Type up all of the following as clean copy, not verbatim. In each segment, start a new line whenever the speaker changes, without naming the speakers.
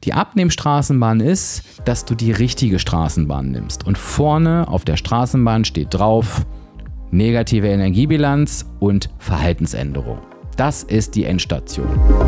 Die Abnehmstraßenbahn ist, dass du die richtige Straßenbahn nimmst. Und vorne auf der Straßenbahn steht drauf: negative Energiebilanz und Verhaltensänderung. Das ist die Endstation.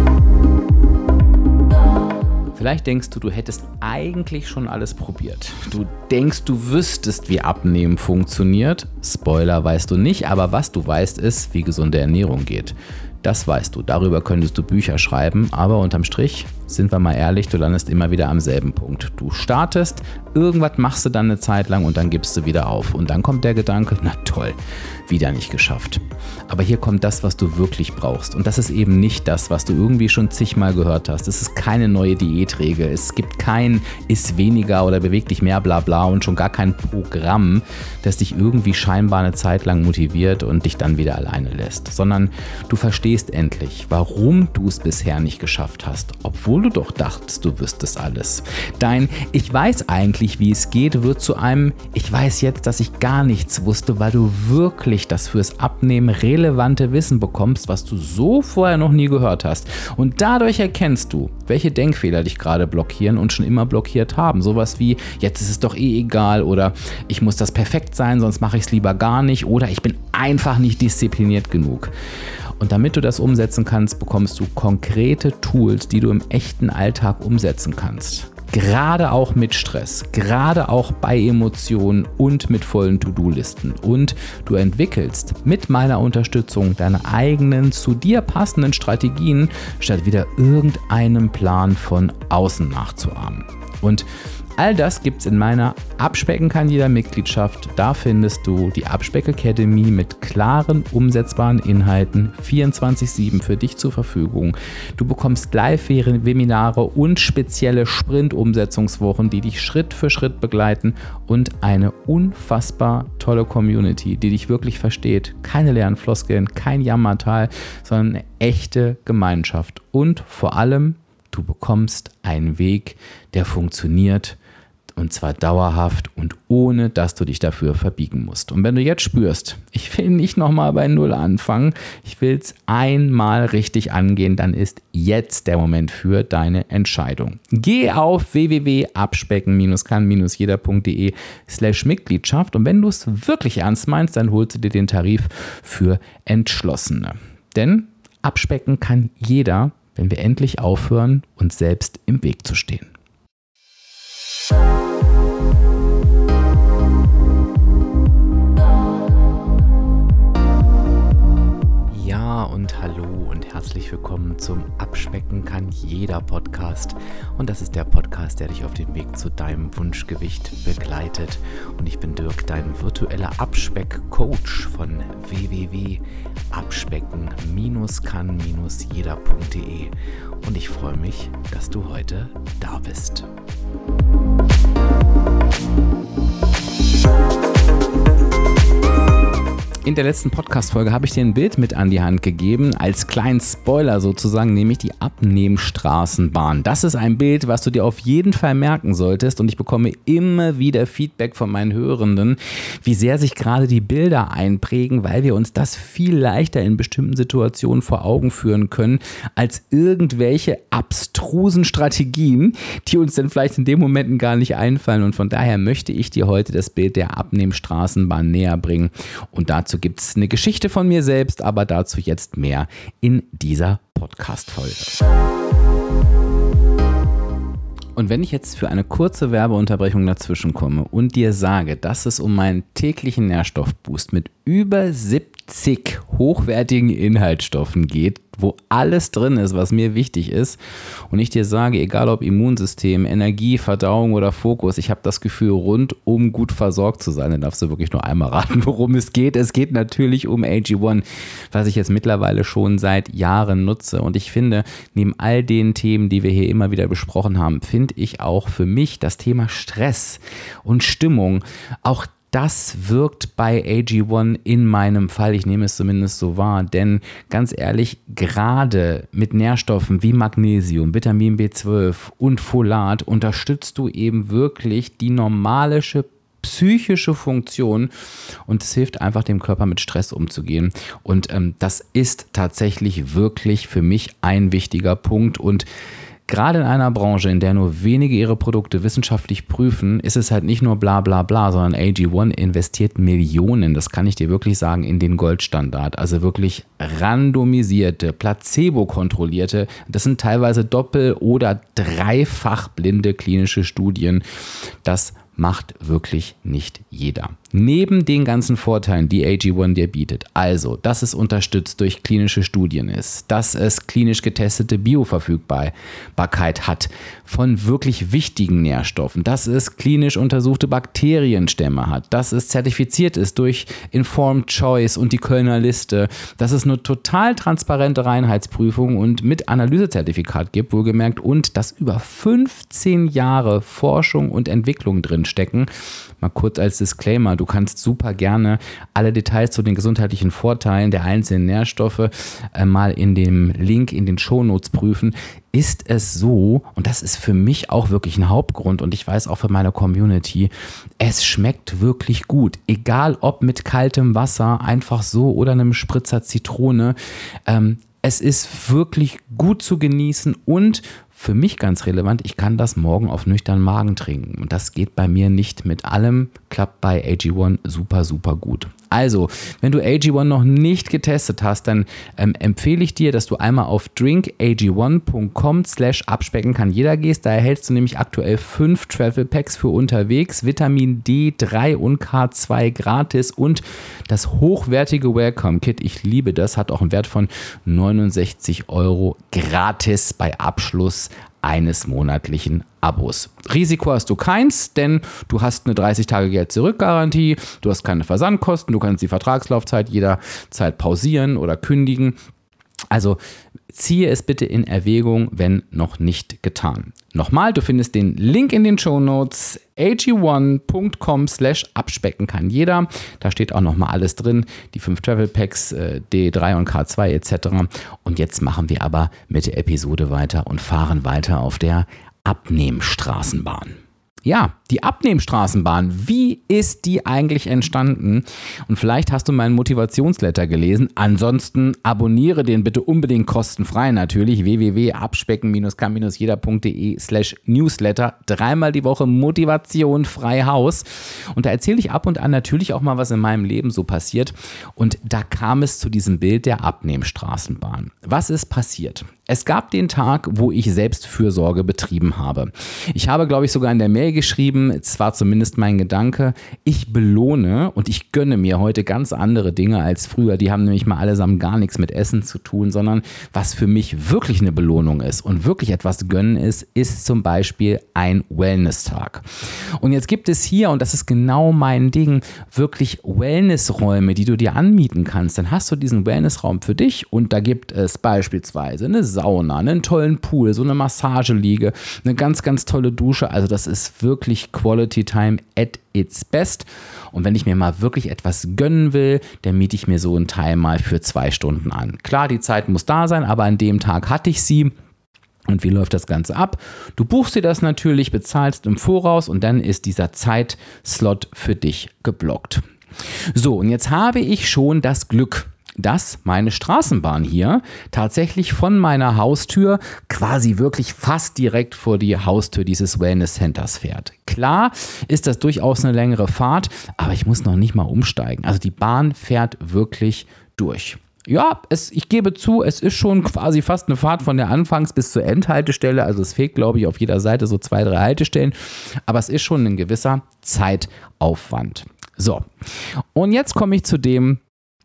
Vielleicht denkst du, du hättest eigentlich schon alles probiert. Du denkst, du wüsstest, wie Abnehmen funktioniert. Spoiler, weißt du nicht, aber was du weißt, ist, wie gesunde Ernährung geht. Das weißt du, darüber könntest du Bücher schreiben, aber unterm Strich, sind wir mal ehrlich, du landest immer wieder am selben Punkt. Du startest, irgendwas machst du dann eine Zeit lang und dann gibst du wieder auf. Und dann kommt der Gedanke, na toll, wieder nicht geschafft. Aber hier kommt das, was du wirklich brauchst. Und das ist eben nicht das, was du irgendwie schon zigmal gehört hast. Es ist keine neue Diätregel. Es gibt kein iss weniger oder beweg dich mehr bla bla und schon gar kein Programm, das dich irgendwie scheinbar eine Zeit lang motiviert und dich dann wieder alleine lässt. Sondern du verstehst endlich, warum du es bisher nicht geschafft hast, obwohl du doch dachtest, du wüsstest alles. Dein Ich weiß eigentlich, wie es geht, wird zu einem Ich weiß jetzt, dass ich gar nichts wusste, weil du wirklich das fürs Abnehmen relevante Wissen bekommst, was du so vorher noch nie gehört hast. Und dadurch erkennst du, welche Denkfehler dich gerade blockieren und schon immer blockiert haben. Sowas wie, jetzt ist es doch eh egal oder ich muss das perfekt sein, sonst mache ich es lieber gar nicht oder ich bin einfach nicht diszipliniert genug. Und damit du das umsetzen kannst, bekommst du konkrete Tools, die du im echten Alltag umsetzen kannst. Gerade auch mit Stress, gerade auch bei Emotionen und mit vollen To-Do-Listen. Und du entwickelst mit meiner Unterstützung deine eigenen, zu dir passenden Strategien, statt wieder irgendeinem Plan von außen nachzuahmen. Und all das gibt's in meiner Abspecken kann jeder Mitgliedschaft. Da findest du die Abspeck Academy mit klaren, umsetzbaren Inhalten 24/7 für dich zur Verfügung. Du bekommst Live-Webinare und spezielle Sprint-Umsetzungswochen, die dich Schritt für Schritt begleiten und eine unfassbar tolle Community, die dich wirklich versteht. Keine leeren Floskeln, kein Jammertal, sondern eine echte Gemeinschaft. Und vor allem, du bekommst einen Weg, der funktioniert, und zwar dauerhaft und ohne, dass du dich dafür verbiegen musst. Und wenn du jetzt spürst, ich will nicht nochmal bei Null anfangen, ich will es einmal richtig angehen, dann ist jetzt der Moment für deine Entscheidung. Geh auf www.abspecken-kann-jeder.de/Mitgliedschaft und wenn du es wirklich ernst meinst, dann holst du dir den Tarif für Entschlossene. Denn abspecken kann jeder, wenn wir endlich aufhören, uns selbst im Weg zu stehen. Ja und hallo und herzlich willkommen zum Abspecken kann jeder Podcast. Und das ist der Podcast, der dich auf dem Weg zu deinem Wunschgewicht begleitet. Und ich bin Dirk, dein virtueller Abspeck-Coach von www.abspecken-kann-jeder.de. Und ich freue mich, dass du heute da bist. In der letzten Podcast-Folge habe ich dir ein Bild mit an die Hand gegeben, als kleinen Spoiler sozusagen, nämlich die Abnehmstraßenbahn. Das ist ein Bild, was du dir auf jeden Fall merken solltest und ich bekomme immer wieder Feedback von meinen Hörenden, wie sehr sich gerade die Bilder einprägen, weil wir uns das viel leichter in bestimmten Situationen vor Augen führen können, als irgendwelche abstrusen Strategien, die uns dann vielleicht in den Momenten gar nicht einfallen und von daher möchte ich dir heute das Bild der Abnehmstraßenbahn näher bringen und dazu gibt es eine Geschichte von mir selbst, aber dazu jetzt mehr in dieser Podcast-Folge. Und wenn ich jetzt für eine kurze Werbeunterbrechung dazwischen komme und dir sage, dass es um meinen täglichen Nährstoffboost mit über 70 hochwertigen Inhaltsstoffen geht, wo alles drin ist, was mir wichtig ist und ich dir sage, egal ob Immunsystem, Energie, Verdauung oder Fokus, ich habe das Gefühl, rundum gut versorgt zu sein, dann darfst du wirklich nur einmal raten, worum es geht. Es geht natürlich um AG1, was ich jetzt mittlerweile schon seit Jahren nutze und ich finde, neben all den Themen, die wir hier immer wieder besprochen haben, finde ich auch für mich das Thema Stress und Stimmung, auch das wirkt bei AG1 in meinem Fall, ich nehme es zumindest so wahr, denn ganz ehrlich, gerade mit Nährstoffen wie Magnesium, Vitamin B12 und Folat unterstützt du eben wirklich die normale psychische Funktion und es hilft einfach dem Körper mit Stress umzugehen und das ist tatsächlich wirklich für mich ein wichtiger Punkt und Gerade in einer Branche, in der nur wenige ihre Produkte wissenschaftlich prüfen, ist es halt nicht nur bla bla bla, sondern AG1 investiert Millionen, das kann ich dir wirklich sagen, in den Goldstandard. Also wirklich randomisierte, placebo-kontrollierte, das sind teilweise doppel- oder dreifach blinde klinische Studien. Das macht wirklich nicht jeder. Neben den ganzen Vorteilen, die AG1 dir bietet, also, dass es unterstützt durch klinische Studien ist, dass es klinisch getestete Bioverfügbarkeit hat von wirklich wichtigen Nährstoffen, dass es klinisch untersuchte Bakterienstämme hat, dass es zertifiziert ist durch Informed Choice und die Kölner Liste, dass es eine total transparente Reinheitsprüfung und mit Analysezertifikat gibt, wohlgemerkt, und dass über 15 Jahre Forschung und Entwicklung drin stecken. Mal kurz als Disclaimer, du kannst super gerne alle Details zu den gesundheitlichen Vorteilen der einzelnen Nährstoffe mal in dem Link in den Shownotes prüfen. Ist es so, und das ist für mich auch wirklich ein Hauptgrund und ich weiß auch für meine Community, es schmeckt wirklich gut. Egal ob mit kaltem Wasser, einfach so oder einem Spritzer Zitrone. Es ist wirklich gut zu genießen und für mich ganz relevant, ich kann das morgen auf nüchternen Magen trinken. Und das geht bei mir nicht mit allem, klappt bei AG1 super, super gut. Also, wenn du AG1 noch nicht getestet hast, dann empfehle ich dir, dass du einmal auf drinkag1.com/abspecken kann jeder gehst. Da erhältst du nämlich aktuell 5 Travel Packs für unterwegs, Vitamin D3 und K2 gratis und das hochwertige Welcome Kit. Ich liebe das, hat auch einen Wert von 69 € gratis bei Abschluss eines monatlichen Abos. Risiko hast du keins, denn du hast eine 30-Tage-Geld-Zurück-Garantie, du hast keine Versandkosten, du kannst die Vertragslaufzeit jederzeit pausieren oder kündigen. Also ziehe es bitte in Erwägung, wenn noch nicht getan. Nochmal, du findest den Link in den Shownotes, ag1.com/abspecken kann jeder. Da steht auch nochmal alles drin, die 5 Travel Packs, D3 und K2 etc. Und jetzt machen wir aber mit der Episode weiter und fahren weiter auf der Abnehmstraßenbahn. Ja, die Abnehmstraßenbahn, wie ist die eigentlich entstanden? Und vielleicht hast du meinen Motivationsletter gelesen. Ansonsten abonniere den bitte unbedingt kostenfrei natürlich. www.abspecken-kann-jeder.de/newsletter. 3-mal die Woche Motivation frei Haus. Und da erzähle ich ab und an natürlich auch mal, was in meinem Leben so passiert. Und da kam es zu diesem Bild der Abnehmstraßenbahn. Was ist passiert? Es gab den Tag, wo ich Selbstfürsorge betrieben habe. Ich habe, glaube ich, sogar in der Mail geschrieben, es war zumindest mein Gedanke, ich belohne und ich gönne mir heute ganz andere Dinge als früher. Die haben nämlich mal allesamt gar nichts mit Essen zu tun, sondern was für mich wirklich eine Belohnung ist und wirklich etwas gönnen ist zum Beispiel ein Wellness-Tag. Und jetzt gibt es hier, und das ist genau mein Ding, wirklich Wellnessräume, die du dir anmieten kannst. Dann hast du diesen Wellnessraum für dich und da gibt es beispielsweise eine Sauna, einen tollen Pool, so eine Massageliege, eine ganz, ganz tolle Dusche. Also das ist wirklich Quality Time at its best. Und wenn ich mir mal wirklich etwas gönnen will, dann miete ich mir so einen Teil mal für 2 Stunden an. Klar, die Zeit muss da sein, aber an dem Tag hatte ich sie. Und wie läuft das Ganze ab? Du buchst dir das natürlich, bezahlst im Voraus und dann ist dieser Zeitslot für dich geblockt. So, und jetzt habe ich schon das Glück, dass meine Straßenbahn hier tatsächlich von meiner Haustür quasi wirklich fast direkt vor die Haustür dieses Wellness Centers fährt. Klar ist das durchaus eine längere Fahrt, aber ich muss noch nicht mal umsteigen. Also die Bahn fährt wirklich durch. Ja, ich gebe zu, es ist schon quasi fast eine Fahrt von der Anfangs- bis zur Endhaltestelle. Also es fehlt, glaube ich, auf jeder Seite so 2, 3 Haltestellen. Aber es ist schon ein gewisser Zeitaufwand. So, und jetzt komme ich zu dem,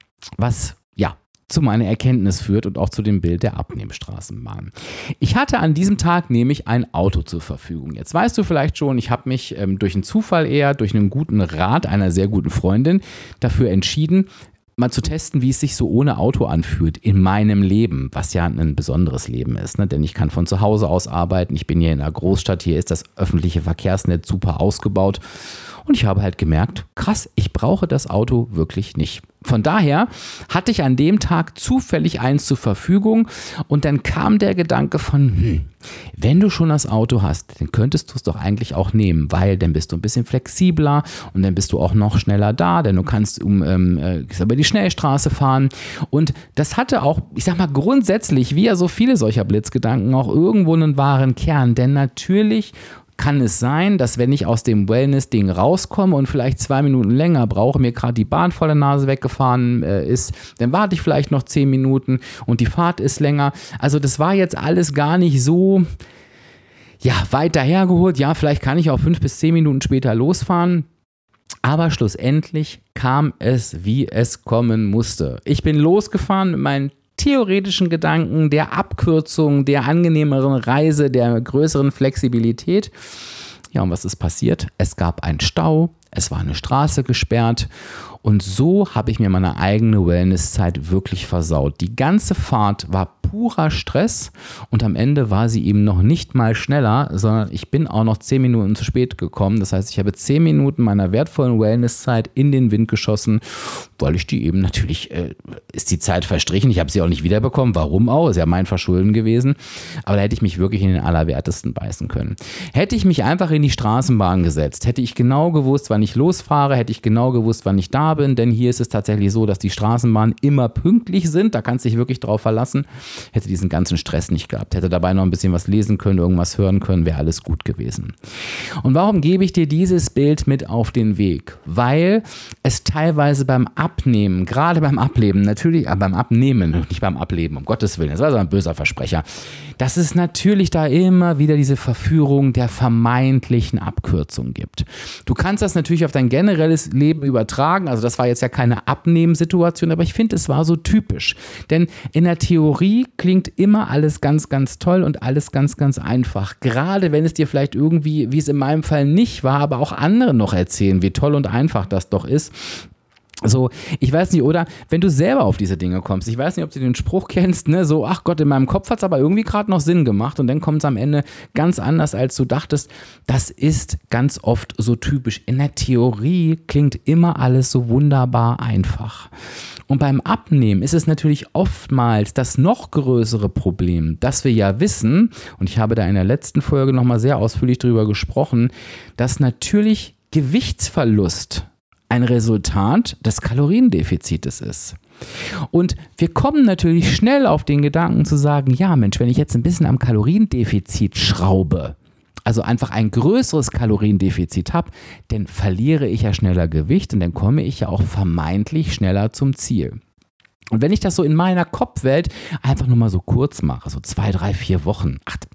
was zu meiner Erkenntnis führt und auch zu dem Bild der Abnehmstraßenbahn. Ich hatte an diesem Tag nämlich ein Auto zur Verfügung. Jetzt weißt du vielleicht schon, ich habe mich durch einen Zufall durch einen guten Rat einer sehr guten Freundin dafür entschieden, mal zu testen, wie es sich so ohne Auto anfühlt in meinem Leben, was ja ein besonderes Leben ist, ne? Denn ich kann von zu Hause aus arbeiten, ich bin hier in einer Großstadt, hier ist das öffentliche Verkehrsnetz super ausgebaut und ich habe halt gemerkt, krass, ich brauche das Auto wirklich nicht. Von daher hatte ich an dem Tag zufällig eins zur Verfügung und dann kam der Gedanke von, wenn du schon das Auto hast, dann könntest du es doch eigentlich auch nehmen, weil dann bist du ein bisschen flexibler und dann bist du auch noch schneller da, denn du kannst über die Schnellstraße fahren. Und das hatte auch, ich sag mal grundsätzlich, wie ja so viele solcher Blitzgedanken, auch irgendwo einen wahren Kern, denn natürlich kann es sein, dass wenn ich aus dem Wellness-Ding rauskomme und vielleicht 2 Minuten länger brauche, mir gerade die Bahn vor der Nase weggefahren ist, dann warte ich vielleicht noch 10 Minuten und die Fahrt ist länger. Also das war jetzt alles gar nicht so weit dahergeholt. Ja, vielleicht kann ich auch 5 bis 10 Minuten später losfahren. Aber schlussendlich kam es, wie es kommen musste. Ich bin losgefahren mit meinen theoretischen Gedanken der Abkürzung, der angenehmeren Reise, der größeren Flexibilität. Ja, und was ist passiert? Es gab einen Stau, es war eine Straße gesperrt und so habe ich mir meine eigene Wellnesszeit wirklich versaut. Die ganze Fahrt war purer Stress und am Ende war sie eben noch nicht mal schneller, sondern ich bin auch noch 10 Minuten zu spät gekommen. Das heißt, ich habe 10 Minuten meiner wertvollen Wellnesszeit in den Wind geschossen, weil ich die eben natürlich, ist die Zeit verstrichen, ich habe sie auch nicht wiederbekommen, warum auch, ist ja mein Verschulden gewesen, aber da hätte ich mich wirklich in den Allerwertesten beißen können. Hätte ich mich einfach in die Straßenbahn gesetzt, hätte ich genau gewusst, wann ich losfahre, hätte ich genau gewusst, wann ich da bin, denn hier ist es tatsächlich so, dass die Straßenbahnen immer pünktlich sind, da kannst du dich wirklich drauf verlassen, hätte diesen ganzen Stress nicht gehabt, hätte dabei noch ein bisschen was lesen können, irgendwas hören können, wäre alles gut gewesen. Und warum gebe ich dir dieses Bild mit auf den Weg? Weil es teilweise beim Abnehmen, gerade beim Ableben, natürlich, beim Abnehmen, nicht beim Ableben, um Gottes Willen, das war so ein böser Versprecher, dass es natürlich da immer wieder diese Verführung der vermeintlichen Abkürzung gibt. Du kannst das natürlich auf dein generelles Leben übertragen, also das war jetzt ja keine Abnehmensituation, aber ich finde, es war so typisch, denn in der Theorie klingt immer alles ganz, ganz toll und alles ganz, ganz einfach, gerade wenn es dir vielleicht irgendwie, wie es in meinem Fall nicht war, aber auch andere noch erzählen, wie toll und einfach das doch ist. So, ich weiß nicht, oder wenn du selber auf diese Dinge kommst, ich weiß nicht, ob du den Spruch kennst, ne, so, ach Gott, in meinem Kopf hat es aber irgendwie gerade noch Sinn gemacht und dann kommt es am Ende ganz anders, als du dachtest. Das ist ganz oft so typisch. In der Theorie klingt immer alles so wunderbar einfach. Und beim Abnehmen ist es natürlich oftmals das noch größere Problem, dass wir ja wissen, und ich habe da in der letzten Folge nochmal sehr ausführlich drüber gesprochen, dass natürlich Gewichtsverlust ein Resultat des Kaloriendefizites ist. Und wir kommen natürlich schnell auf den Gedanken zu sagen, ja Mensch, wenn ich jetzt ein bisschen am Kaloriendefizit schraube, also einfach ein größeres Kaloriendefizit habe, dann verliere ich ja schneller Gewicht und dann komme ich ja auch vermeintlich schneller zum Ziel. Und wenn ich das so in meiner Kopfwelt einfach nur mal so kurz mache, so 2, 3, 4 Wochen,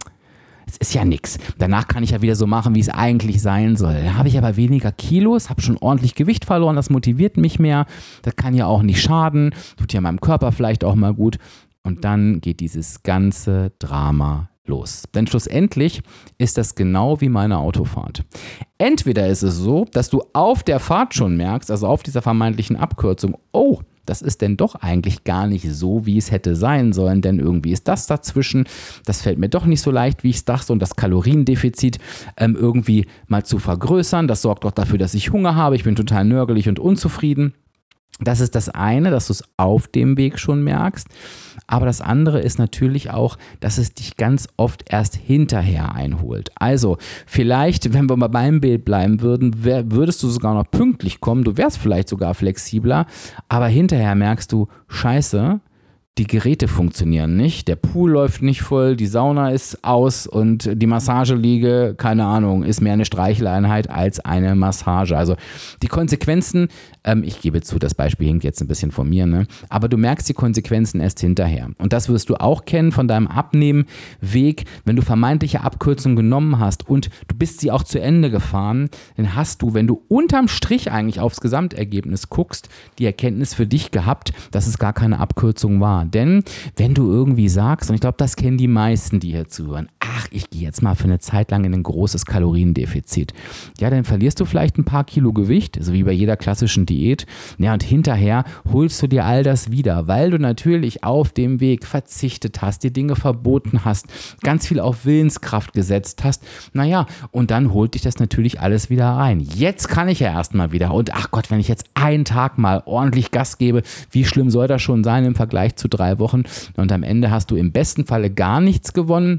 es ist ja nichts. Danach kann ich ja wieder so machen, wie es eigentlich sein soll. Dann habe ich aber weniger Kilos, habe schon ordentlich Gewicht verloren, das motiviert mich mehr. Das kann ja auch nicht schaden, tut ja meinem Körper vielleicht auch mal gut. Und dann geht dieses ganze Drama los. Denn schlussendlich ist das genau wie meine Autofahrt. Entweder ist es so, dass du auf der Fahrt schon merkst, also auf dieser vermeintlichen Abkürzung, oh, das ist denn doch eigentlich gar nicht so, wie es hätte sein sollen, denn irgendwie ist das dazwischen, das fällt mir doch nicht so leicht, wie ich es dachte und das Kaloriendefizit irgendwie mal zu vergrößern, das sorgt doch dafür, dass ich Hunger habe, ich bin total nörgelig und unzufrieden. Das ist das eine, dass du es auf dem Weg schon merkst, aber das andere ist natürlich auch, dass es dich ganz oft erst hinterher einholt. Also vielleicht, wenn wir mal beim Bild bleiben würden, würdest du sogar noch pünktlich kommen, du wärst vielleicht sogar flexibler, aber hinterher merkst du, scheiße, die Geräte funktionieren nicht, der Pool läuft nicht voll, die Sauna ist aus und die Massageliege, keine Ahnung, ist mehr eine Streicheleinheit als eine Massage. Also die Konsequenzen, ich gebe zu, das Beispiel hinkt jetzt ein bisschen von mir, ne? Aber du merkst die Konsequenzen erst hinterher. Und das wirst du auch kennen von deinem Abnehmweg, wenn du vermeintliche Abkürzungen genommen hast und du bist sie auch zu Ende gefahren, dann hast du, wenn du unterm Strich eigentlich aufs Gesamtergebnis guckst, die Erkenntnis für dich gehabt, dass es gar keine Abkürzung war. klar, denn wenn du irgendwie sagst, und ich glaube, das kennen die meisten, die hier zuhören, ach, ich gehe jetzt mal für eine Zeit lang in ein großes Kaloriendefizit. Ja, dann verlierst du vielleicht ein paar Kilo Gewicht, so wie bei jeder klassischen Diät. Ja, und hinterher holst du dir all das wieder, weil du natürlich auf dem Weg verzichtet hast, dir Dinge verboten hast, ganz viel auf Willenskraft gesetzt hast. Naja, und dann holt dich das natürlich alles wieder rein. Jetzt kann ich ja erstmal wieder. Und ach Gott, wenn ich jetzt einen Tag mal ordentlich Gas gebe, wie schlimm soll das schon sein im Vergleich zu 3 Wochen? Und am Ende hast du im besten Falle gar nichts gewonnen.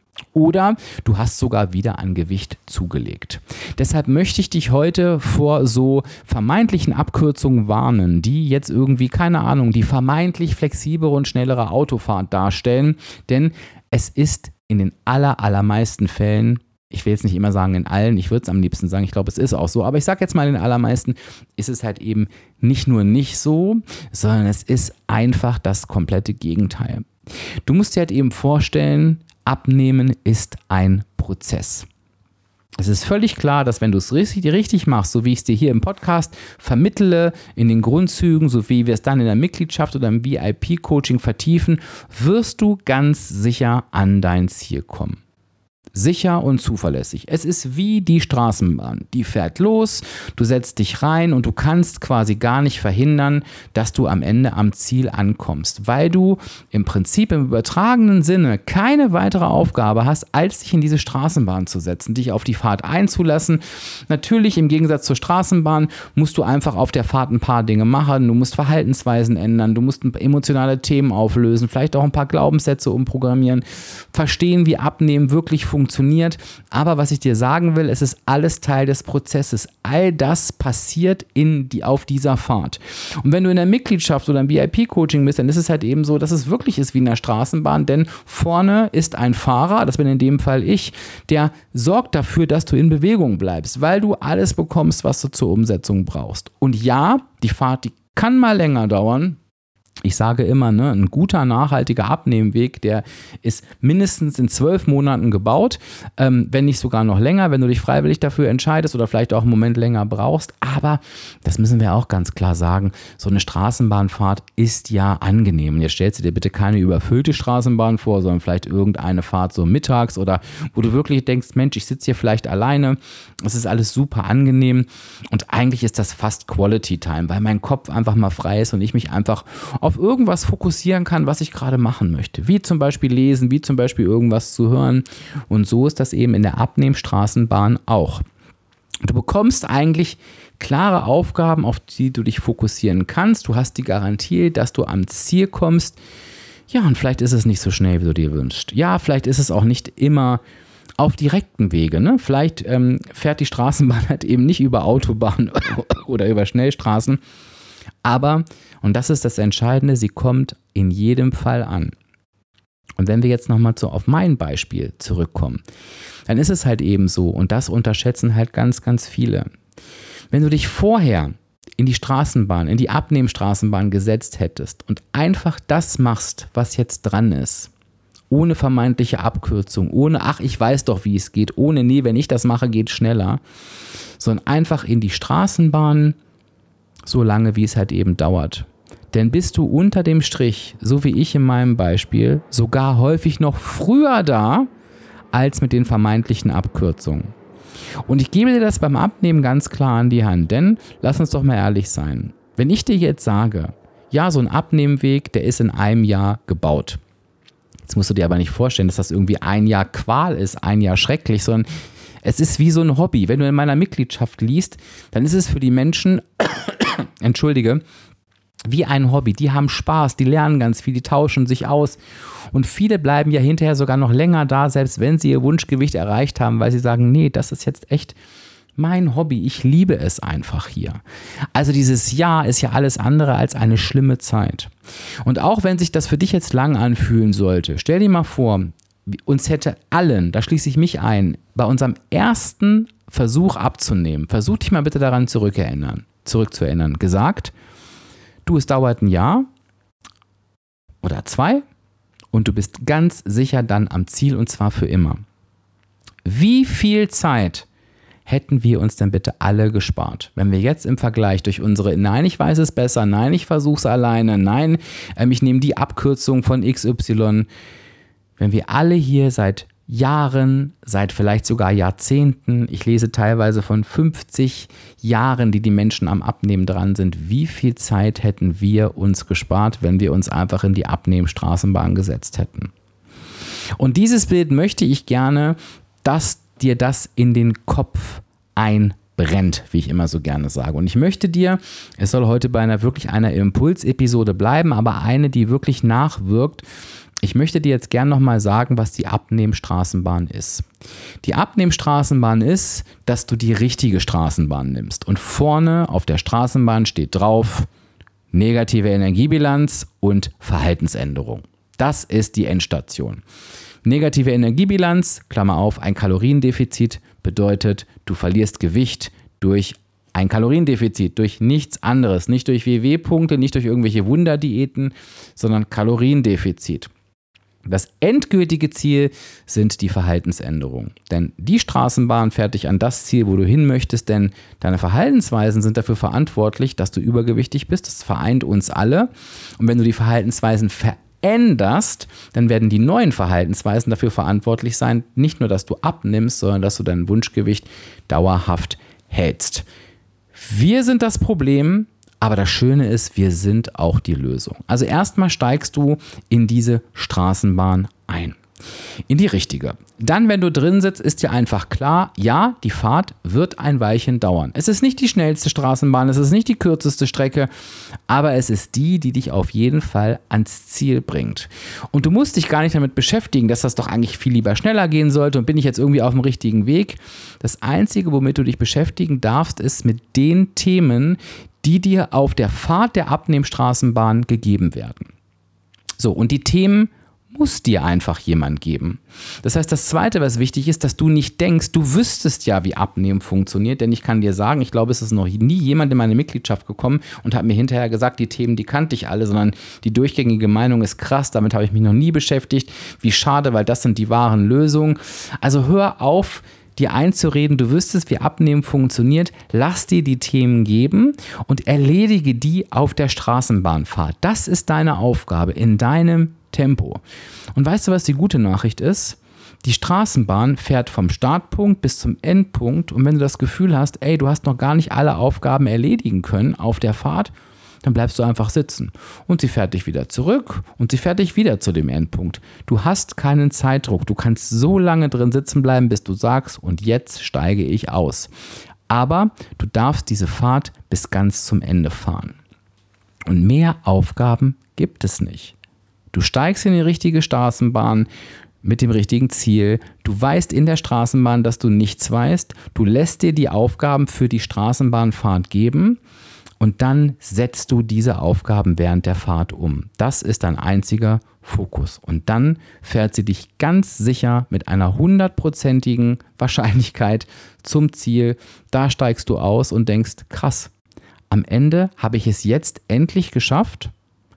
Oder du hast sogar wieder an Gewicht zugelegt. Deshalb möchte ich dich heute vor so vermeintlichen Abkürzungen warnen, die jetzt irgendwie, keine Ahnung, die vermeintlich flexiblere und schnellere Autofahrt darstellen. Denn es ist in den allermeisten Fällen, ich will jetzt nicht immer sagen in allen, ich würde es am liebsten sagen, ich glaube, es ist auch so, aber ich sage jetzt mal in den allermeisten, ist es halt eben nicht nur nicht so, sondern es ist einfach das komplette Gegenteil. Du musst dir halt eben vorstellen, Abnehmen ist ein Prozess. Es ist völlig klar, dass wenn du es richtig machst, so wie ich es dir hier im Podcast vermittle, in den Grundzügen, so wie wir es dann in der Mitgliedschaft oder im VIP-Coaching vertiefen, wirst du ganz sicher an dein Ziel kommen. Sicher und zuverlässig. Es ist wie die Straßenbahn. Die fährt los, du setzt dich rein und du kannst quasi gar nicht verhindern, dass du am Ende am Ziel ankommst, weil du im Prinzip im übertragenen Sinne keine weitere Aufgabe hast, als dich in diese Straßenbahn zu setzen, dich auf die Fahrt einzulassen. Natürlich im Gegensatz zur Straßenbahn musst du einfach auf der Fahrt ein paar Dinge machen, du musst Verhaltensweisen ändern, du musst emotionale Themen auflösen, vielleicht auch ein paar Glaubenssätze umprogrammieren, verstehen, wie Abnehmen wirklich funktioniert. Aber was ich dir sagen will, es ist alles Teil des Prozesses. All das passiert auf dieser Fahrt. Und wenn du in der Mitgliedschaft oder im VIP-Coaching bist, dann ist es halt eben so, dass es wirklich ist wie in der Straßenbahn, denn vorne ist ein Fahrer, das bin in dem Fall ich, der sorgt dafür, dass du in Bewegung bleibst, weil du alles bekommst, was du zur Umsetzung brauchst. Und ja, die Fahrt, die kann mal länger dauern. Ich sage immer, ein guter, nachhaltiger Abnehmweg, der ist mindestens in 12 Monaten gebaut, wenn nicht sogar noch länger, wenn du dich freiwillig dafür entscheidest oder vielleicht auch einen Moment länger brauchst. Aber, das müssen wir auch ganz klar sagen, so eine Straßenbahnfahrt ist ja angenehm. Jetzt stellst du dir bitte keine überfüllte Straßenbahn vor, sondern vielleicht irgendeine Fahrt so mittags oder wo du wirklich denkst, Mensch, ich sitze hier vielleicht alleine. Es ist alles super angenehm und eigentlich ist das fast Quality Time, weil mein Kopf einfach mal frei ist und ich mich einfach auf irgendwas fokussieren kann, was ich gerade machen möchte. Wie zum Beispiel lesen, wie zum Beispiel irgendwas zu hören. Und so ist das eben in der Abnehmstraßenbahn auch. Du bekommst eigentlich klare Aufgaben, auf die du dich fokussieren kannst. Du hast die Garantie, dass du am Ziel kommst. Ja, und vielleicht ist es nicht so schnell, wie du dir wünschst. Ja, vielleicht ist es auch nicht immer auf direkten Wege. Ne? Vielleicht fährt die Straßenbahn halt eben nicht über Autobahnen oder über Schnellstraßen. Aber, und das ist das Entscheidende, sie kommt in jedem Fall an. Und wenn wir jetzt nochmal auf mein Beispiel zurückkommen, dann ist es halt eben so, und das unterschätzen halt ganz, ganz viele. Wenn du dich vorher in die Straßenbahn, in die Abnehmstraßenbahn gesetzt hättest und einfach das machst, was jetzt dran ist, ohne vermeintliche Abkürzung, ohne, ach, ich weiß doch, wie es geht, ohne, nee, wenn ich das mache, geht es schneller, sondern einfach in die Straßenbahn, so lange, wie es halt eben dauert. Denn bist du unter dem Strich, so wie ich in meinem Beispiel, sogar häufig noch früher da, als mit den vermeintlichen Abkürzungen. Und ich gebe dir das beim Abnehmen ganz klar an die Hand, denn lass uns doch mal ehrlich sein. Wenn ich dir jetzt sage, ja, so ein Abnehmweg, der ist in einem Jahr gebaut. Jetzt musst du dir aber nicht vorstellen, dass das irgendwie ein Jahr Qual ist, ein Jahr schrecklich, sondern es ist wie so ein Hobby. Wenn du in meiner Mitgliedschaft liest, dann ist es für die Menschen, wie ein Hobby. Die haben Spaß, die lernen ganz viel, die tauschen sich aus. Und viele bleiben ja hinterher sogar noch länger da, selbst wenn sie ihr Wunschgewicht erreicht haben, weil sie sagen, nee, das ist jetzt echt mein Hobby. Ich liebe es einfach hier. Also dieses Jahr ist ja alles andere als eine schlimme Zeit. Und auch wenn sich das für dich jetzt lang anfühlen sollte, stell dir mal vor, uns hätte allen, da schließe ich mich ein, bei unserem ersten Versuch abzunehmen, versuch dich mal bitte daran zurückzuerinnern, gesagt, du, es dauert ein Jahr oder 2 und du bist ganz sicher dann am Ziel und zwar für immer. Wie viel Zeit hätten wir uns denn bitte alle gespart? Wenn wir jetzt im Vergleich durch unsere Nein, ich weiß es besser, nein, ich versuche es alleine, nein, ich nehme die Abkürzung von XY, wenn wir alle hier seit Jahren, seit vielleicht sogar Jahrzehnten, ich lese teilweise von 50 Jahren, die Menschen am Abnehmen dran sind, wie viel Zeit hätten wir uns gespart, wenn wir uns einfach in die Abnehmstraßenbahn gesetzt hätten? Und dieses Bild möchte ich gerne, dass dir das in den Kopf einbrennt, wie ich immer so gerne sage. Und ich möchte dir, es soll heute bei einer Impulsepisode bleiben, aber eine, die wirklich nachwirkt. Ich möchte dir jetzt gerne nochmal sagen, was die Abnehmstraßenbahn ist. Die Abnehmstraßenbahn ist, dass du die richtige Straßenbahn nimmst. Und vorne auf der Straßenbahn steht drauf negative Energiebilanz und Verhaltensänderung. Das ist die Endstation. Negative Energiebilanz, Klammer auf, ein Kaloriendefizit bedeutet, du verlierst Gewicht durch ein Kaloriendefizit, durch nichts anderes, nicht durch WW-Punkte, nicht durch irgendwelche Wunderdiäten, sondern Kaloriendefizit. Das endgültige Ziel sind die Verhaltensänderungen. Denn die Straßenbahn fährt dich an das Ziel, wo du hin möchtest, denn deine Verhaltensweisen sind dafür verantwortlich, dass du übergewichtig bist. Das vereint uns alle. Und wenn du die Verhaltensweisen veränderst, dann werden die neuen Verhaltensweisen dafür verantwortlich sein, nicht nur, dass du abnimmst, sondern dass du dein Wunschgewicht dauerhaft hältst. Wir sind das Problem. Aber das Schöne ist, wir sind auch die Lösung. Also erstmal steigst du in diese Straßenbahn ein. In die richtige. Dann, wenn du drin sitzt, ist dir einfach klar, ja, die Fahrt wird ein Weilchen dauern. Es ist nicht die schnellste Straßenbahn, es ist nicht die kürzeste Strecke, aber es ist die, die dich auf jeden Fall ans Ziel bringt. Und du musst dich gar nicht damit beschäftigen, dass das doch eigentlich viel lieber schneller gehen sollte und bin ich jetzt irgendwie auf dem richtigen Weg. Das Einzige, womit du dich beschäftigen darfst, ist mit den Themen, die dir auf der Fahrt der Abnehmstraßenbahn gegeben werden. So, und die Themen muss dir einfach jemand geben. Das heißt, das Zweite, was wichtig ist, dass du nicht denkst, du wüsstest ja, wie Abnehmen funktioniert, denn ich kann dir sagen, ich glaube, es ist noch nie jemand in meine Mitgliedschaft gekommen und hat mir hinterher gesagt, die Themen, die kannte ich alle, sondern die durchgängige Meinung ist krass, damit habe ich mich noch nie beschäftigt. Wie schade, weil das sind die wahren Lösungen. Also hör auf, dir einzureden, du wüsstest, wie Abnehmen funktioniert, lass dir die Themen geben und erledige die auf der Straßenbahnfahrt. Das ist deine Aufgabe in deinem Tempo. Und weißt du, was die gute Nachricht ist? Die Straßenbahn fährt vom Startpunkt bis zum Endpunkt und wenn du das Gefühl hast, ey, du hast noch gar nicht alle Aufgaben erledigen können auf der Fahrt, dann bleibst du einfach sitzen. Und sie fährt dich wieder zurück und sie fährt dich wieder zu dem Endpunkt. Du hast keinen Zeitdruck. Du kannst so lange drin sitzen bleiben, bis du sagst, und jetzt steige ich aus. Aber du darfst diese Fahrt bis ganz zum Ende fahren. Und mehr Aufgaben gibt es nicht. Du steigst in die richtige Straßenbahn mit dem richtigen Ziel. Du weißt in der Straßenbahn, dass du nichts weißt. Du lässt dir die Aufgaben für die Straßenbahnfahrt geben und dann setzt du diese Aufgaben während der Fahrt um. Das ist dein einziger Fokus. Und dann fährt sie dich ganz sicher mit einer 100%igen Wahrscheinlichkeit zum Ziel. Da steigst du aus und denkst, krass, am Ende habe ich es jetzt endlich geschafft.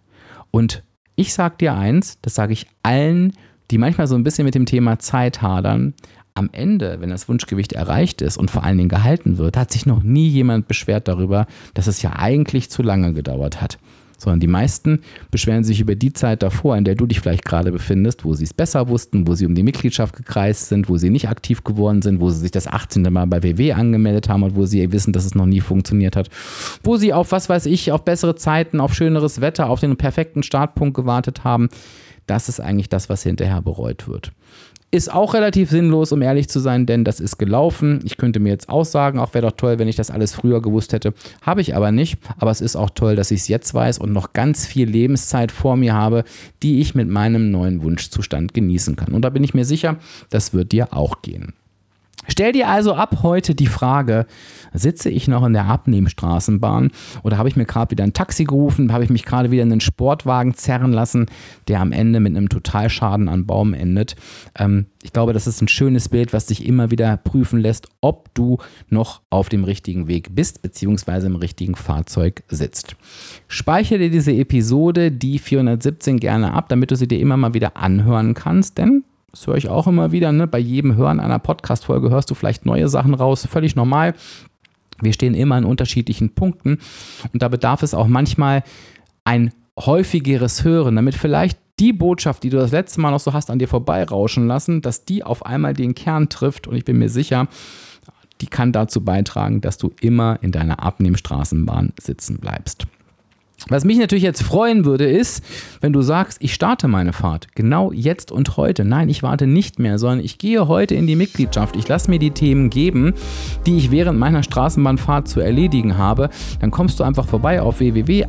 Und ich sage dir eins, das sage ich allen, die manchmal so ein bisschen mit dem Thema Zeit hadern. Am Ende, wenn das Wunschgewicht erreicht ist und vor allen Dingen gehalten wird, hat sich noch nie jemand beschwert darüber, dass es ja eigentlich zu lange gedauert hat. Sondern die meisten beschweren sich über die Zeit davor, in der du dich vielleicht gerade befindest, wo sie es besser wussten, wo sie um die Mitgliedschaft gekreist sind, wo sie nicht aktiv geworden sind, wo sie sich das 18. Mal bei WW angemeldet haben und wo sie wissen, dass es noch nie funktioniert hat, wo sie auf, was weiß ich, auf bessere Zeiten, auf schöneres Wetter, auf den perfekten Startpunkt gewartet haben. Das ist eigentlich das, was hinterher bereut wird. Ist auch relativ sinnlos, um ehrlich zu sein, denn das ist gelaufen. Ich könnte mir jetzt aussagen, auch wäre doch toll, wenn ich das alles früher gewusst hätte. Habe ich aber nicht. Aber es ist auch toll, dass ich es jetzt weiß und noch ganz viel Lebenszeit vor mir habe, die ich mit meinem neuen Wunschzustand genießen kann. Und da bin ich mir sicher, das wird dir auch gehen. Stell dir also ab heute die Frage, sitze ich noch in der Abnehmstraßenbahn oder habe ich mir gerade wieder ein Taxi gerufen, habe ich mich gerade wieder in einen Sportwagen zerren lassen, der am Ende mit einem Totalschaden an Baum endet. Ich glaube, das ist ein schönes Bild, was dich immer wieder prüfen lässt, ob du noch auf dem richtigen Weg bist, beziehungsweise im richtigen Fahrzeug sitzt. Speichere dir diese Episode, die 417, gerne ab, damit du sie dir immer mal wieder anhören kannst, denn Das höre ich auch immer wieder, ne? Bei jedem Hören einer Podcast-Folge hörst du vielleicht neue Sachen raus, völlig normal. Wir stehen immer an unterschiedlichen Punkten und da bedarf es auch manchmal ein häufigeres Hören, damit vielleicht die Botschaft, die du das letzte Mal noch so hast an dir vorbeirauschen lassen, dass die auf einmal den Kern trifft und ich bin mir sicher, die kann dazu beitragen, dass du immer in deiner Abnehmstraßenbahn sitzen bleibst. Was mich natürlich jetzt freuen würde, ist, wenn du sagst, ich starte meine Fahrt, genau jetzt und heute. Nein, ich warte nicht mehr, sondern ich gehe heute in die Mitgliedschaft. Ich lasse mir die Themen geben, die ich während meiner Straßenbahnfahrt zu erledigen habe. Dann kommst du einfach vorbei auf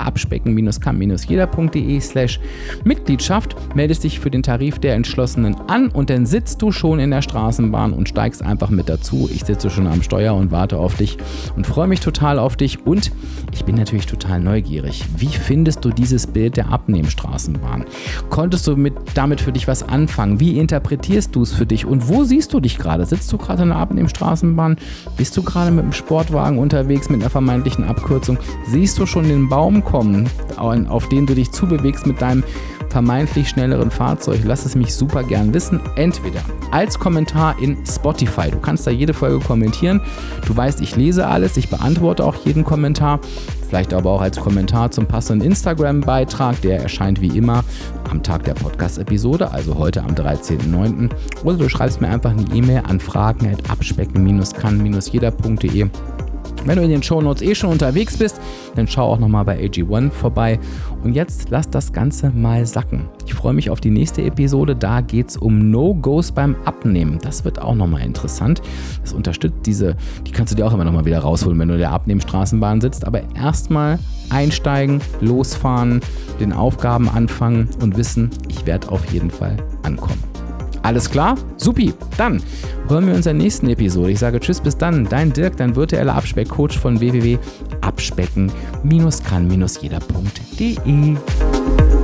www.abspecken-kann-jeder.de/Mitgliedschaft, meldest dich für den Tarif der Entschlossenen an und dann sitzt du schon in der Straßenbahn und steigst einfach mit dazu. Ich sitze schon am Steuer und warte auf dich und freue mich total auf dich und ich bin natürlich total neugierig. Wie findest du dieses Bild der Abnehmstraßenbahn? Konntest du damit für dich was anfangen? Wie interpretierst du es für dich? Und wo siehst du dich gerade? Sitzt du gerade in der Abnehmstraßenbahn? Bist du gerade mit dem Sportwagen unterwegs mit einer vermeintlichen Abkürzung? Siehst du schon den Baum kommen, auf den du dich zubewegst mit deinem vermeintlich schnelleren Fahrzeug? Lass es mich super gern wissen. Entweder als Kommentar in Spotify. Du kannst da jede Folge kommentieren. Du weißt, ich lese alles, ich beantworte auch jeden Kommentar. Vielleicht aber auch als Kommentar zum passenden Instagram-Beitrag. Der erscheint wie immer am Tag der Podcast-Episode, also heute am 13.09. Oder du schreibst mir einfach eine E-Mail an fragen@abspecken-kann-jeder.de. Wenn du in den Shownotes schon unterwegs bist, dann schau auch nochmal bei AG1 vorbei. Und jetzt lass das Ganze mal sacken. Ich freue mich auf die nächste Episode. Da geht es um No-Gos beim Abnehmen. Das wird auch nochmal interessant. Das unterstützt die kannst du dir auch immer nochmal wieder rausholen, wenn du in der Abnehmstraßenbahn sitzt. Aber erstmal einsteigen, losfahren, den Aufgaben anfangen und wissen, ich werde auf jeden Fall ankommen. Alles klar? Supi. Dann hören wir uns in der nächsten Episode. Ich sage tschüss, bis dann. Dein Dirk, dein virtueller Abspeck-Coach von www.abspecken-kann-jeder.de.